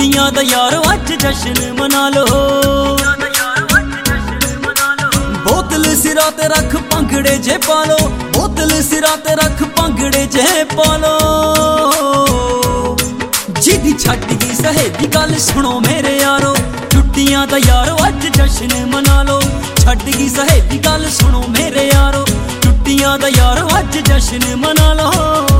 ਛੁੱਟੀਆਂ ਦਾ ਯਾਰੋ ਅੱਜ ਜਸ਼ਨ ਮਨਾ ਲੋ। ਬੋਤਲ ਸਿਰਾਂ ਤੇ ਰੱਖ ਭੰਗੜੇ ਜੇ ਪਾ ਲੋ, ਬੋਤਲ ਸਿਰਾਂ ਤੇ ਰੱਖ ਭੰਗੜੇ ਜੇ ਪਾ ਲੋ। ਜਿਹਦੀ ਛੱਡ ਗਈ ਸਹੇਲੀ ਗੱਲ ਸੁਣੋ ਮੇਰੇ ਯਾਰੋ, ਛੁੱਟੀਆਂ ਦਾ ਯਾਰੋ ਅੱਜ ਜਸ਼ਨ ਮਨਾ ਲੋ। ਛੱਡ ਗਈ ਸਹੇਲੀ ਗੱਲ ਸੁਣੋ ਮੇਰੇ ਯਾਰੋ, ਛੁੱਟੀਆਂ ਦਾ ਯਾਰੋ ਅੱਜ ਜਸ਼ਨ ਮਨਾ ਲੋ।